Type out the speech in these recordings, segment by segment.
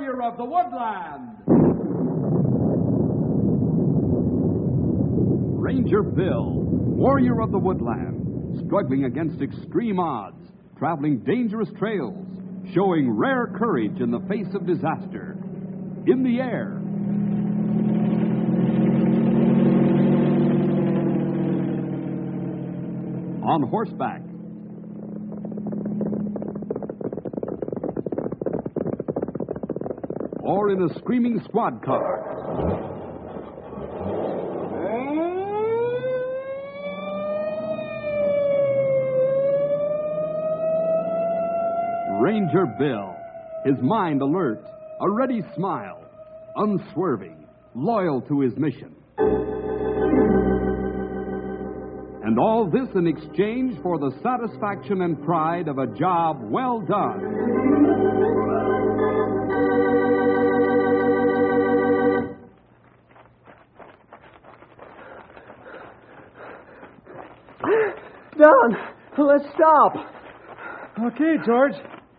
warrior of the woodland. Ranger Bill, warrior of the woodland, struggling against extreme odds, traveling dangerous trails, showing rare courage in the face of disaster. In the air. On horseback. Or in a screaming squad car. Ranger Bill, his mind alert, a ready smile, unswerving, loyal to his mission. And all this in exchange for the satisfaction and pride of a job well done. Don, let's stop. Okay, George.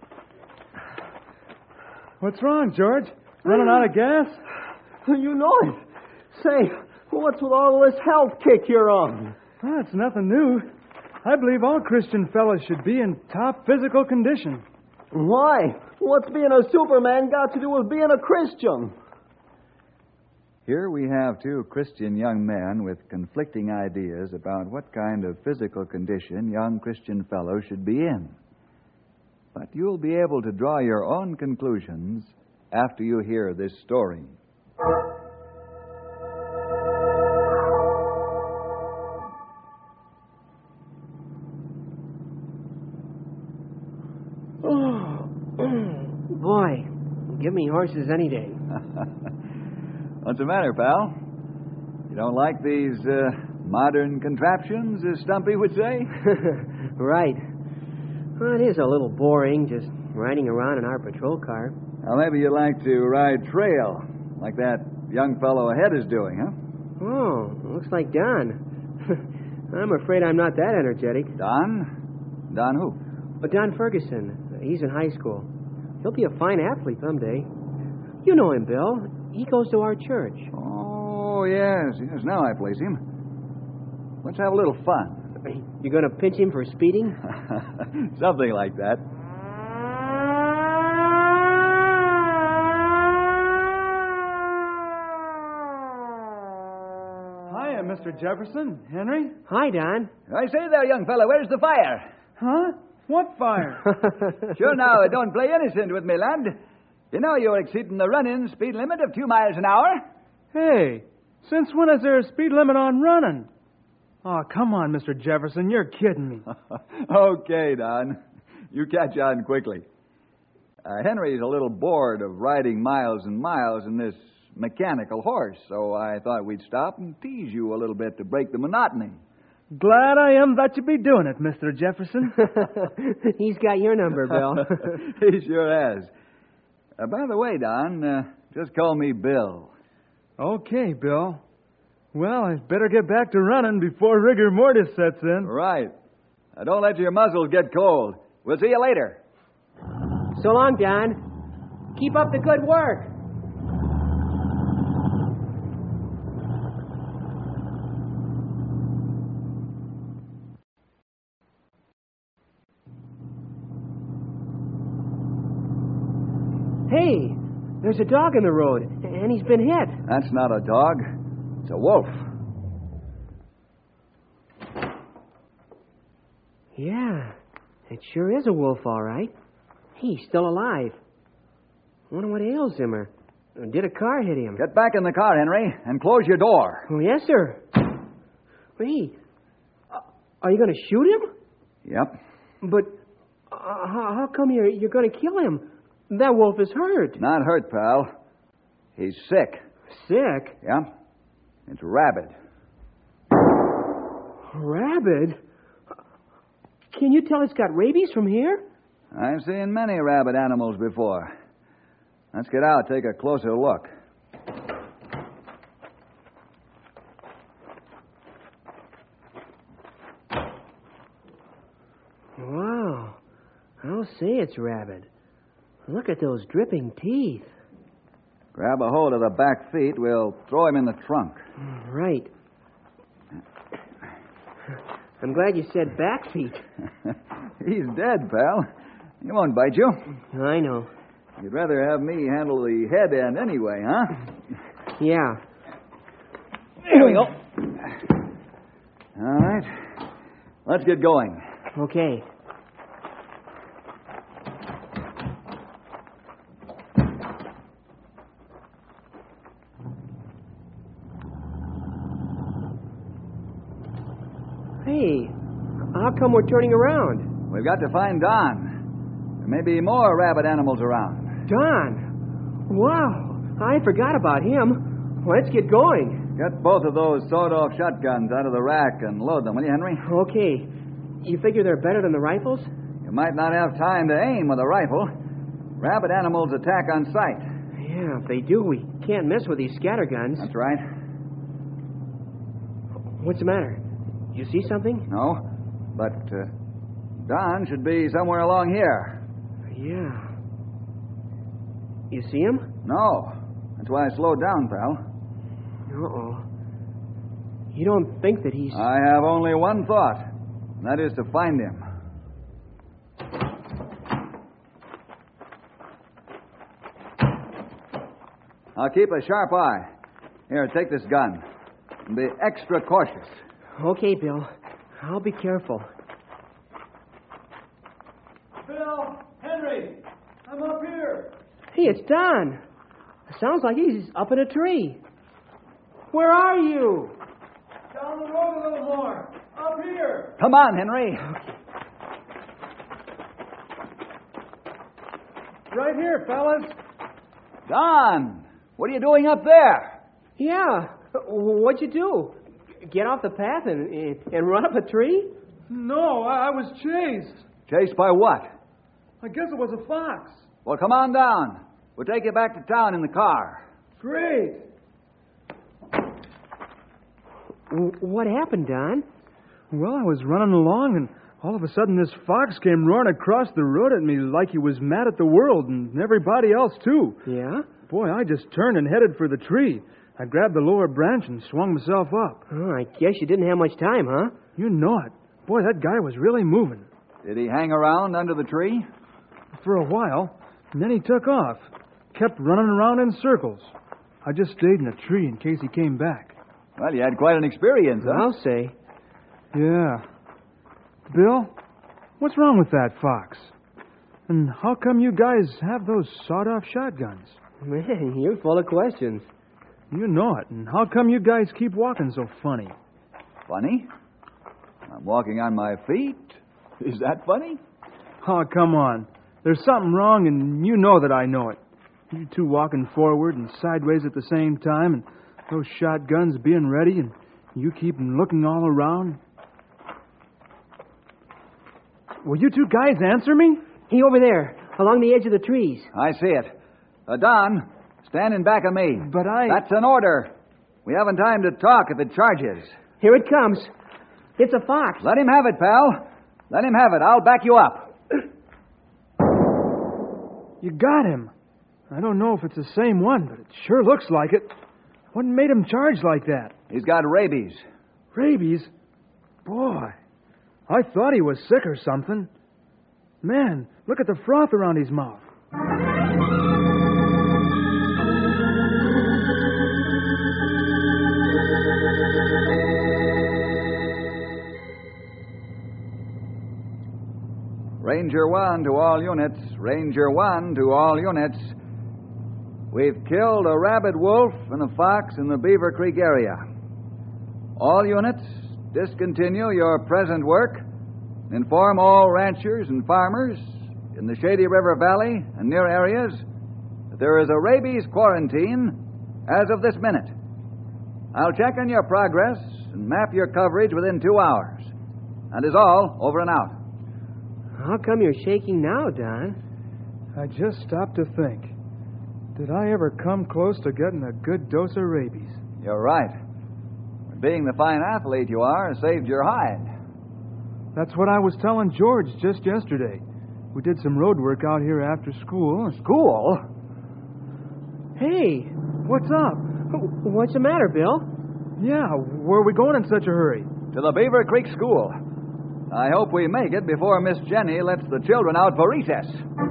What's wrong, George? Running out of gas? You know it. Say, what's with all this health kick you're on? Oh, it's nothing new. I believe all Christian fellows should be in top physical condition. Why? What's being a Superman got to do with being a Christian? Here we have two Christian young men with conflicting ideas about what kind of physical condition young Christian fellows should be in. But you'll be able to draw your own conclusions after you hear this story. Boy, give me horses any day. What's the matter, pal? You don't like these modern contraptions, as Stumpy would say? Right. Well, it is a little boring just riding around in our patrol car. Well, maybe you'd like to ride trail, like that young fellow ahead is doing, huh? Oh, looks like Don. I'm afraid I'm not that energetic. Don? Don who? Don Ferguson. He's in high school. He'll be a fine athlete someday. You know him, Bill. He goes to our church. Oh, yes. Now I place him. Let's have a little fun. You going to pinch him for speeding? Something like that. Hiya, Mr. Jefferson. Henry? Hi, Don. I say there, young fella, where's the fire? Huh? What fire? Sure now, don't play innocent with me, lad. You know you're exceeding the run-in speed limit of 2 miles an hour. Hey, since when is there a speed limit on running? Oh, come on, Mr. Jefferson. You're kidding me. Okay, Don. You catch on quickly. Henry's a little bored of riding miles and miles in this mechanical horse, so I thought we'd stop and tease you a little bit to break the monotony. Glad I am that you be doing it, Mr. Jefferson. He's got your number, Bill. He sure has. By the way, Don, just call me Bill. Okay, Bill. Well, I'd better get back to running before rigor mortis sets in. Right. Don't let your muzzles get cold. We'll see you later. So long, Don. Keep up the good work. Hey, there's a dog in the road, and he's been hit. That's not a dog. It's a wolf. Yeah, it sure is a wolf, all right. He's still alive. I wonder what ails him, or did a car hit him? Get back in the car, Henry, and close your door. Oh, yes, sir. Hey, are you going to shoot him? Yep. But how come you're going to kill him? That wolf is hurt. Not hurt, pal. He's sick. Sick? Yeah. It's rabid. Rabid? Can you tell it's got rabies from here? I've seen many rabid animals before. Let's get out, take a closer look. Wow. I'll say it's rabid. Look at those dripping teeth. Grab a hold of the back feet. We'll throw him in the trunk. Right. I'm glad you said back feet. He's dead, pal. He won't bite you. I know. You'd rather have me handle the head end anyway, huh? Yeah. There we go. All right. Let's get going. Okay. Hey, how come we're turning around? We've got to find Don. There may be more rabbit animals around. Don! Wow, I forgot about him. Let's get going. Get both of those sawed-off shotguns out of the rack and load them, will you, Henry? Okay. You figure they're better than the rifles? You might not have time to aim with a rifle. Rabbit animals attack on sight. Yeah, if they do, we can't miss with these scatterguns. That's right. What's the matter? You see something? No, but Don should be somewhere along here. Yeah. You see him? No. That's why I slowed down, pal. Uh-oh. You don't think that he's... I have only one thought, and that is to find him. I'll keep a sharp eye. Here, take this gun. And be extra cautious. Okay, Bill. I'll be careful. Bill! Henry! I'm up here! Hey, it's Don. Sounds like he's up in a tree. Where are you? Down the road a little more. Up here! Come on, Henry. Right here, fellas. Don, what are you doing up there? Yeah. What'd you do? Get off the path and run up a tree? No, I was chased. Chased by what? I guess it was a fox. Well, come on down. We'll take you back to town in the car. Great. What happened, Don? Well, I was running along, and all of a sudden this fox came roaring across the road at me like he was mad at the world and everybody else, too. Yeah? Boy, I just turned and headed for the tree. I grabbed the lower branch and swung myself up. Oh, I guess you didn't have much time, huh? You know it. Boy, that guy was really moving. Did he hang around under the tree? For a while, and then he took off. Kept running around in circles. I just stayed in a tree in case he came back. Well, you had quite an experience, huh? I'll say. Yeah. Bill, what's wrong with that fox? And how come you guys have those sawed-off shotguns? Man, you're full of questions. You know it. And how come you guys keep walking so funny? Funny? I'm walking on my feet. Is that funny? Oh, come on. There's something wrong, and you know that I know it. You two walking forward and sideways at the same time, and those shotguns being ready, and you keep looking all around. Will you two guys answer me? He over there, along the edge of the trees. I see it. Don, stand in back of me. But That's an order. We haven't time to talk if it charges. Here it comes. It's a fox. Let him have it, pal. Let him have it. I'll back you up. You got him. I don't know if it's the same one, but it sure looks like it. What made him charge like that? He's got rabies. Rabies? Boy, I thought he was sick or something. Man, look at the froth around his mouth. Ranger 1 to all units. Ranger 1 to all units. We've killed a rabid wolf and a fox in the Beaver Creek area. All units, discontinue your present work. Inform all ranchers and farmers in the Shady River Valley and near areas that there is a rabies quarantine as of this minute. I'll check on your progress and map your coverage within 2 hours. That is all. Over and out. How come you're shaking now, Don? I just stopped to think. Did I ever come close to getting a good dose of rabies? You're right. Being the fine athlete you are saved your hide. That's what I was telling George just yesterday. We did some road work out here after school. School? Hey, What's up? what's the matter, Bill? Yeah, where are we going in such a hurry? To the Beaver Creek School. I hope we make it before Miss Jenny lets the children out for recess.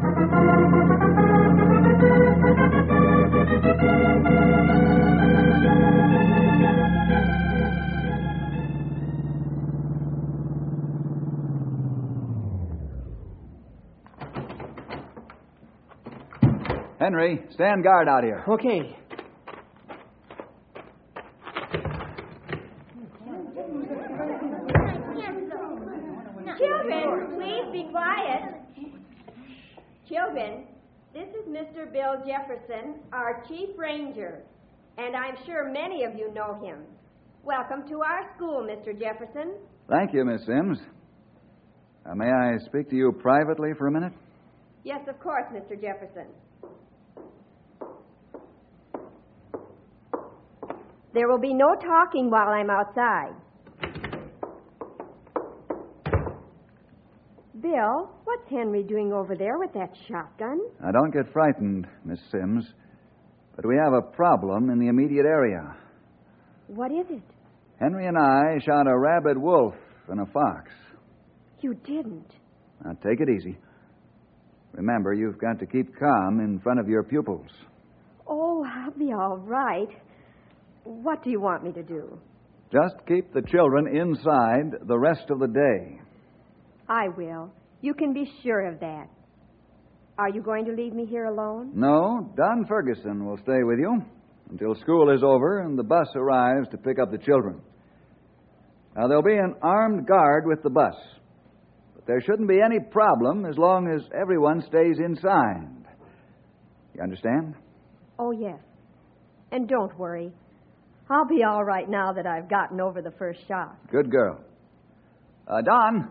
Henry, stand guard out here. Okay. Children, please be quiet. Children, this is Mr. Bill Jefferson, our Chief Ranger, and I'm sure many of you know him. Welcome to our school, Mr. Jefferson. Thank you, Miss Sims. May I speak to you privately for a minute? Yes, of course, Mr. Jefferson. There will be no talking while I'm outside. Bill, what's Henry doing over there with that shotgun? Now, don't get frightened, Miss Sims, but we have a problem in the immediate area. What is it? Henry and I shot a rabid wolf and a fox. You didn't. Now, take it easy. Remember, you've got to keep calm in front of your pupils. Oh, I'll be all right. What do you want me to do? Just keep the children inside the rest of the day. I will. You can be sure of that. Are you going to leave me here alone? No, Don Ferguson will stay with you until school is over and the bus arrives to pick up the children. Now, there'll be an armed guard with the bus. But there shouldn't be any problem as long as everyone stays inside. You understand? Oh, yes. And don't worry. I'll be all right now that I've gotten over the first shock. Good girl. Don.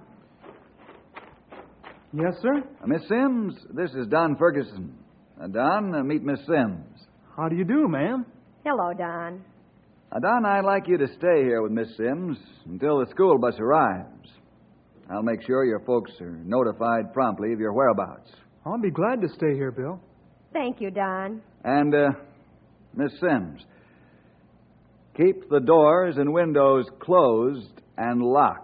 Yes, sir? Miss Sims, this is Don Ferguson. Don, meet Miss Sims. How do you do, ma'am? Hello, Don. Don, I'd like you to stay here with Miss Sims until the school bus arrives. I'll make sure your folks are notified promptly of your whereabouts. I'll be glad to stay here, Bill. Thank you, Don. And, Miss Sims, keep the doors and windows closed and locked.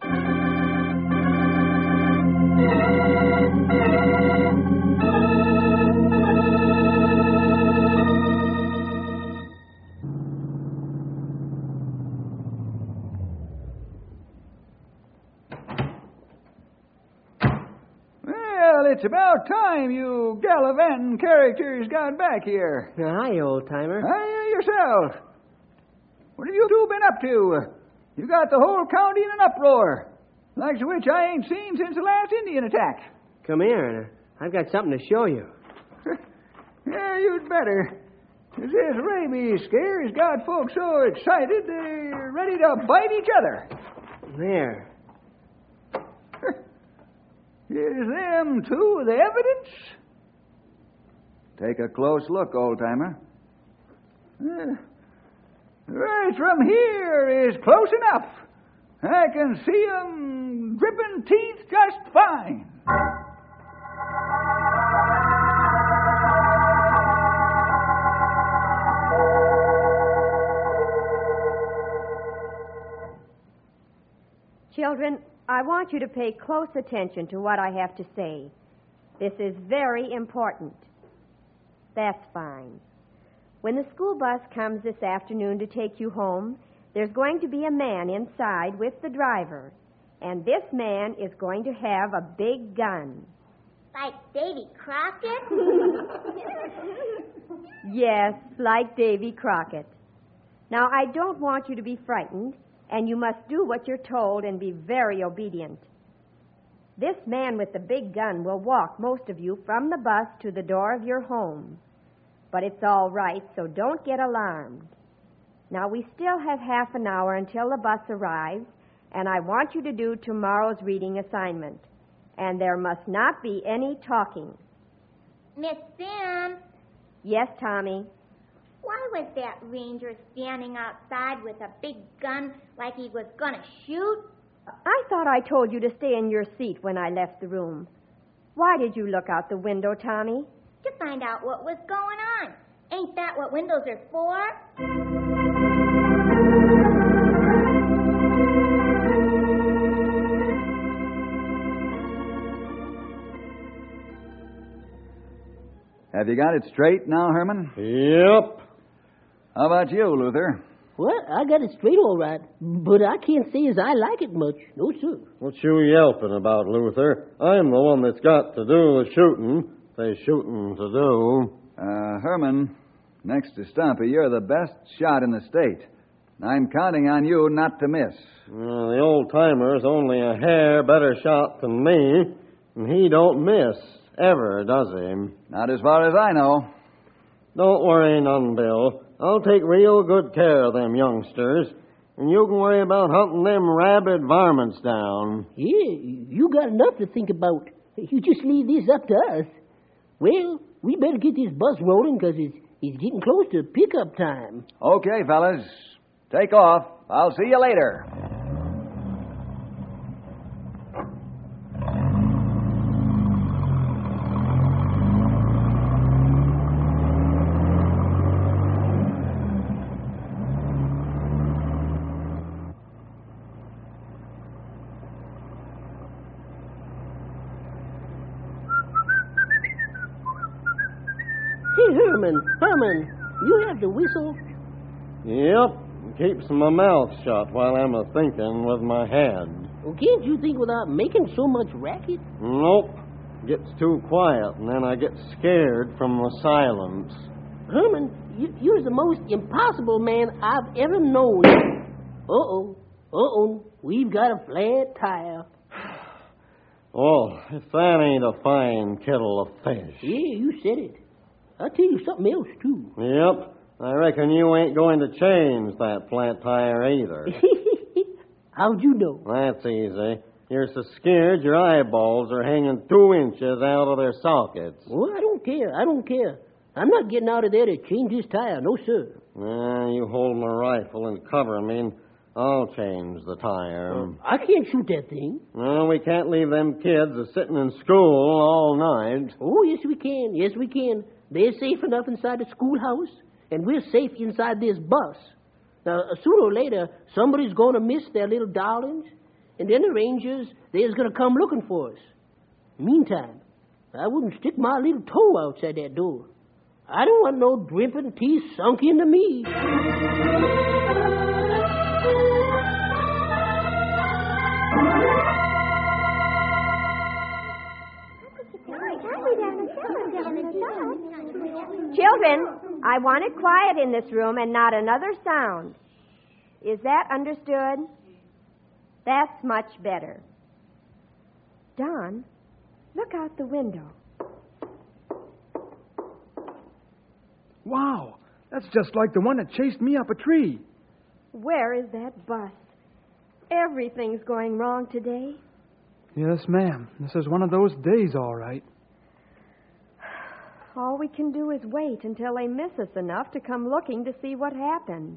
Well, it's about time you gallivanting characters got back here. Hi, old-timer. Hi, yourself. What have you two been up to? You got the whole county in an uproar, likes of which I ain't seen since the last Indian attack. Come here, and I've got something to show you. Yeah, you'd better. This rabies scare has got folks so excited they're ready to bite each other. There. Is them two the evidence? Take a close look, old-timer. Right from here is close enough. I can see 'em dripping teeth just fine. Children, I want you to pay close attention to what I have to say. This is very important. That's fine. When the school bus comes this afternoon to take you home, there's going to be a man inside with the driver. And this man is going to have a big gun. Like Davy Crockett? Yes, like Davy Crockett. Now, I don't want you to be frightened, and you must do what you're told and be very obedient. This man with the big gun will walk most of you from the bus to the door of your home. But it's all right, so don't get alarmed. Now, we still have half an hour until the bus arrives, and I want you to do tomorrow's reading assignment. And there must not be any talking. Miss Sims, Yes, Tommy? why was that ranger standing outside with a big gun like he was going to shoot? I thought I told you to stay in your seat when I left the room. Why did you look out the window, Tommy? To find out what was going on. Ain't that what windows are for? Have you got it straight now, Herman? Yep. How about you, Luther? Well, I got it straight all right, but I can't say as I like it much. No, sir. What you yelping about, Luther? I'm the one that's got to do the shooting. There's shooting to do. Herman, next to Stumpy, you're the best shot in the state. I'm counting on you not to miss. The old-timer's only a hair better shot than me, and he don't miss, ever, does he? Not as far as I know. Don't worry none, Bill. I'll take real good care of them youngsters, and you can worry about hunting them rabid varmints down. Yeah, you got enough to think about. You just leave this up to us. Well, we better get this bus rolling because it's getting close to pickup time. Okay, fellas. Take off. I'll see you later. Hey, Herman, you have to whistle. Yep. Keeps my mouth shut while I'm a-thinking with my head. Well, can't you think without making so much racket? Nope. Gets too quiet, and then I get scared from the silence. Herman, you're the most impossible man I've ever known. Uh-oh. We've got a flat tire. Oh, if that ain't a fine kettle of fish. Yeah, you said it. I'll tell you something else, too. Yep. I reckon you ain't going to change that flat tire either. How'd you know? That's easy. You're so scared your eyeballs are hanging 2 inches out of their sockets. Oh, I don't care. I'm not getting out of there to change this tire, no, sir. You hold my rifle and cover me, and I'll change the tire. I can't shoot that thing. No, we can't leave them kids sitting in school all night. Oh, yes, we can. They're safe enough inside the schoolhouse. And we're safe inside this bus. Now, sooner or later, somebody's going to miss their little darlings, and then the Rangers, they're going to come looking for us. Meantime, I wouldn't stick my little toe outside that door. I don't want no dripping teeth sunk into me. Children, I want it quiet in this room and not another sound. Is that understood? That's much better. Don, look out the window. Wow, that's just like the one that chased me up a tree. Where is that bus? Everything's going wrong today. Yes, ma'am. This is one of those days, all right. All we can do is wait until they miss us enough to come looking to see what happened.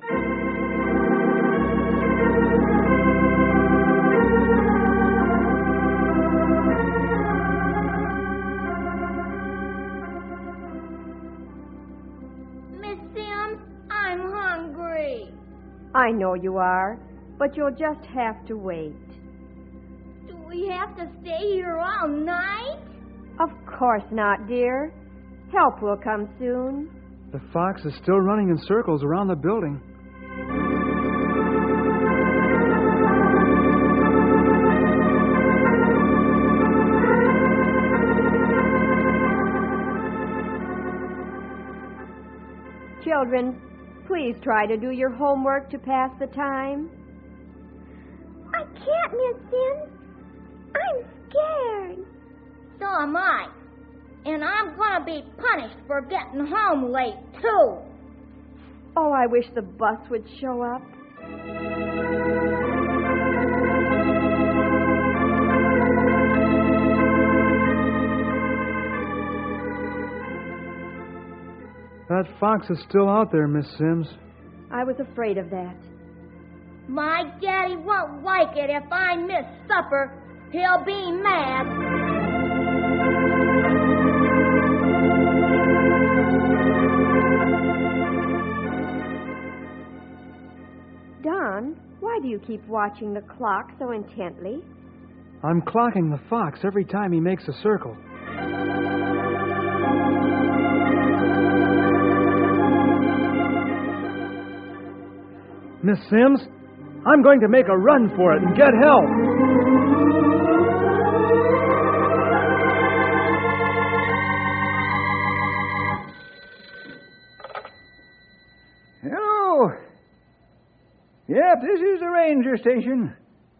Miss Sims, I'm hungry. I know you are, but you'll just have to wait. Do we have to stay here all night? Of course not, dear. Help will come soon. The fox is still running in circles around the building. Children, please try to do your homework to pass the time. I can't, Miss Sims. I'm scared. So am I. And I'm going to be punished for getting home late, too. Oh, I wish the bus would show up. That fox is still out there, Miss Sims. I was afraid of that. My daddy won't like it if I miss supper. He'll be mad. Don, why do you keep watching the clock so intently? I'm clocking the fox every time he makes a circle. Miss Sims, I'm going to make a run for it and get help. Hello. Yep, this is the ranger station.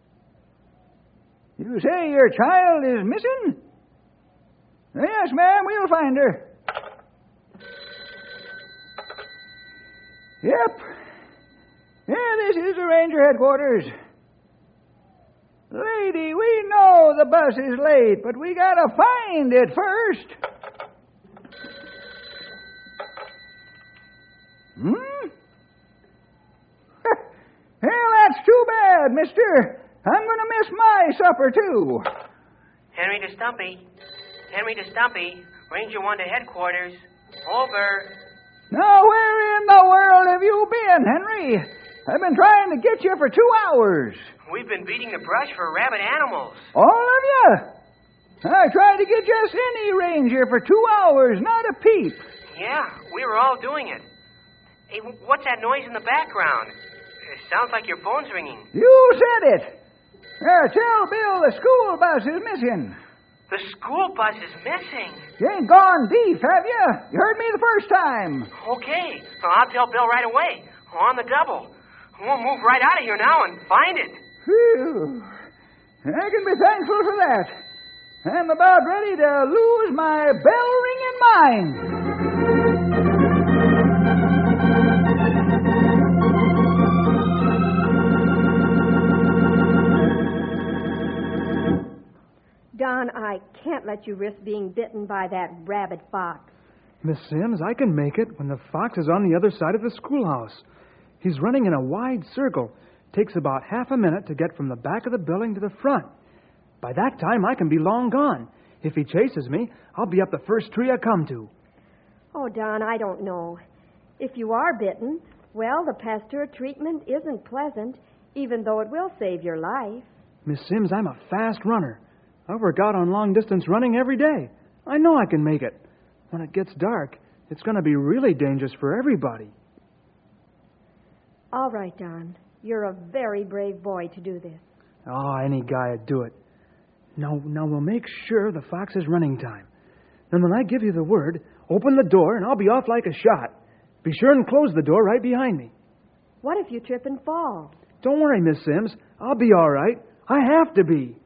You say your child is missing? Yes, ma'am, we'll find her. Yep. Yeah, this is the ranger headquarters. Lady, we know the bus is late, but we gotta find it first. Well, that's too bad, mister. I'm gonna miss my supper, too. Henry to Stumpy. Henry to Stumpy. Ranger 1 to headquarters. Over. Now, where in the world have you been, Henry? I've been trying to get you for 2 hours. We've been beating the brush for rabid animals. All of you? I tried to get just any ranger for 2 hours, not a peep. Yeah, we were all doing it. Hey, what's that noise in the background? It sounds like your phone's ringing. You said it. Tell Bill the school bus is missing. The school bus is missing. You ain't gone deep, have you? You heard me the first time. Okay. Well, I'll tell Bill right away. On the double. We'll move right out of here now and find it. Phew. I can be thankful for that. I'm about ready to lose my bell-ringing mind. Don, I can't let you risk being bitten by that rabid fox. Miss Sims, I can make it when the fox is on the other side of the schoolhouse. He's running in a wide circle. Takes about half a minute to get from the back of the building to the front. By that time, I can be long gone. If he chases me, I'll be up the first tree I come to. Oh, Don, I don't know. If you are bitten, well, the Pasteur treatment isn't pleasant, even though it will save your life. Miss Sims, I'm a fast runner. I work out on long-distance running every day. I know I can make it. When it gets dark, it's going to be really dangerous for everybody. All right, Don. You're a very brave boy to do this. Oh, any guy would do it. Now we'll make sure the fox is running time. Then when I give you the word, open the door and I'll be off like a shot. Be sure and close the door right behind me. What if you trip and fall? Don't worry, Miss Sims. I'll be all right. I have to be.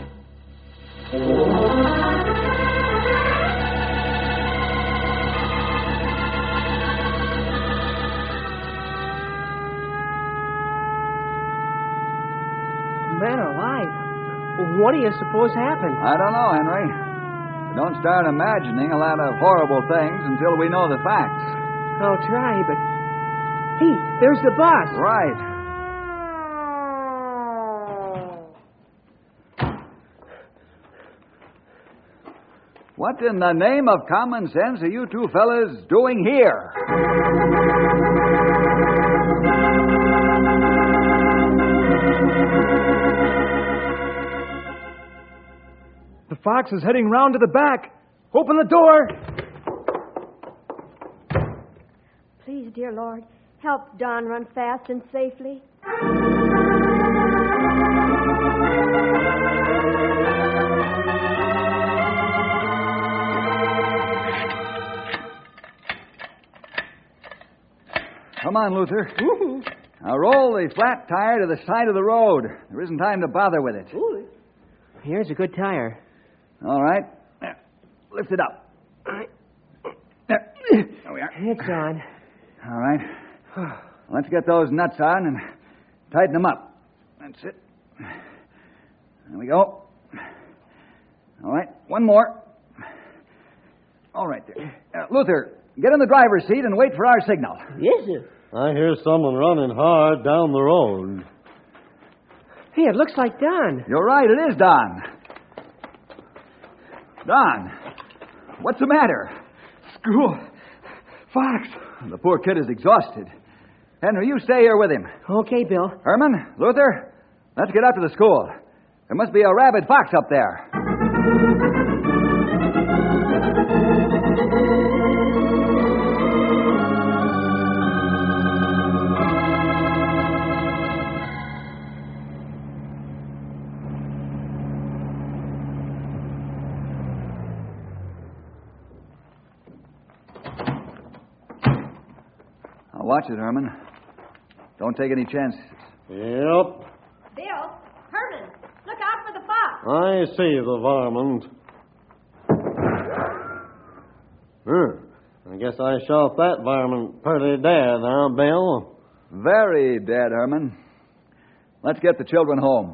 Man alive. What do you suppose happened? I don't know, Henry. Don't start imagining a lot of horrible things until we know the facts. I'll try, but... Hey, there's the bus. Right. What in the name of common sense are you two fellas doing here? The fox is heading round to the back. Open the door. Please, dear Lord, help Don run fast and safely. Come on, Luther. Now roll the flat tire to the side of the road. There isn't time to bother with it. Ooh. Here's a good tire. All right. Lift it up. There we are. It's on. All right. Let's get those nuts on and tighten them up. That's it. There we go. All right. One more. All right there. Luther, get in the driver's seat and wait for our signal. Yes, sir. I hear someone running hard down the road. Hey, it looks like Don. You're right, it is Don. Don, what's the matter? Fox! The poor kid is exhausted. Henry, you stay here with him. Okay, Bill. Herman, Luther, let's get up to the school. There must be a rabid fox up there. Now watch it, Herman. Don't take any chances. Yep. Bill, Herman, look out for the fox. I see the varmint. I guess I shot that varmint pretty dead, huh, Bill? Very dead, Herman. Let's get the children home.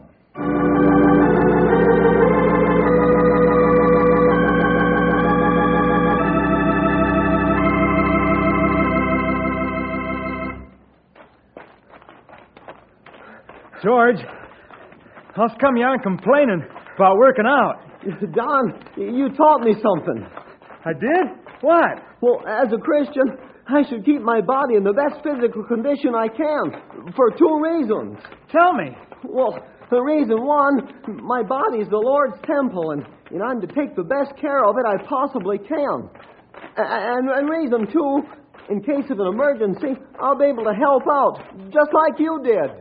George, how's come you aren't complaining about working out? Don, you taught me something. I did? What? Well, as a Christian, I should keep my body in the best physical condition I can for two reasons. Tell me. Well, the reason one, my body is the Lord's temple, and I'm to take the best care of it I possibly can. And reason two, in case of an emergency, I'll be able to help out, just like you did.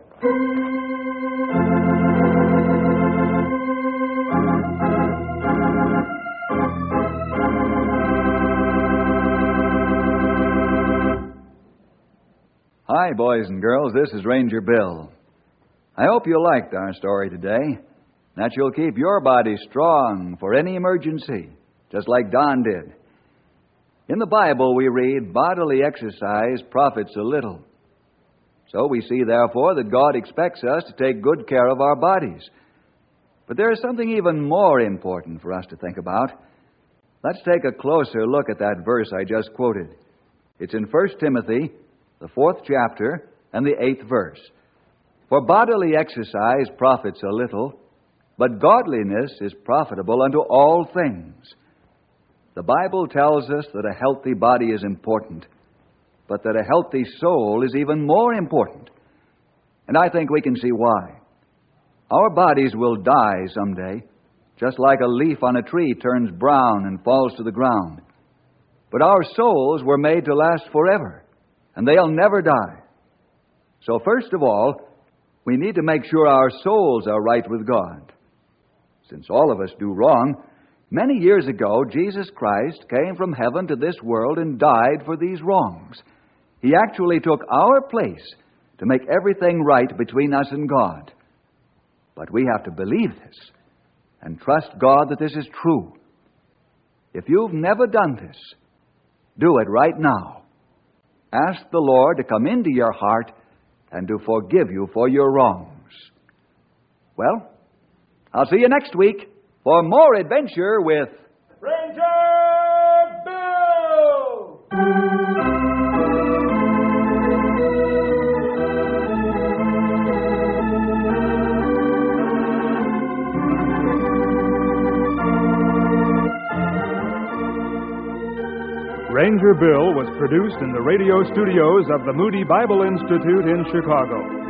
Hi, boys and girls. This is Ranger Bill. I hope you liked our story today, that you'll keep your body strong for any emergency, just like Don did. In the Bible, we read, bodily exercise profits a little. So we see, therefore, that God expects us to take good care of our bodies. But there is something even more important for us to think about. Let's take a closer look at that verse I just quoted. It's in 1 Timothy, the 4th chapter, and the 8th verse. For bodily exercise profits a little, but godliness is profitable unto all things. The Bible tells us that a healthy body is important, but that a healthy soul is even more important. And I think we can see why. Our bodies will die someday, just like a leaf on a tree turns brown and falls to the ground. But our souls were made to last forever, and they'll never die. So first of all, we need to make sure our souls are right with God. Since all of us do wrong, many years ago, Jesus Christ came from heaven to this world and died for these wrongs. He actually took our place to make everything right between us and God. But we have to believe this and trust God that this is true. If you've never done this, do it right now. Ask the Lord to come into your heart and to forgive you for your wrongs. Well, I'll see you next week for more adventure with Ranger Bill! Ranger Bill was produced in the radio studios of the Moody Bible Institute in Chicago.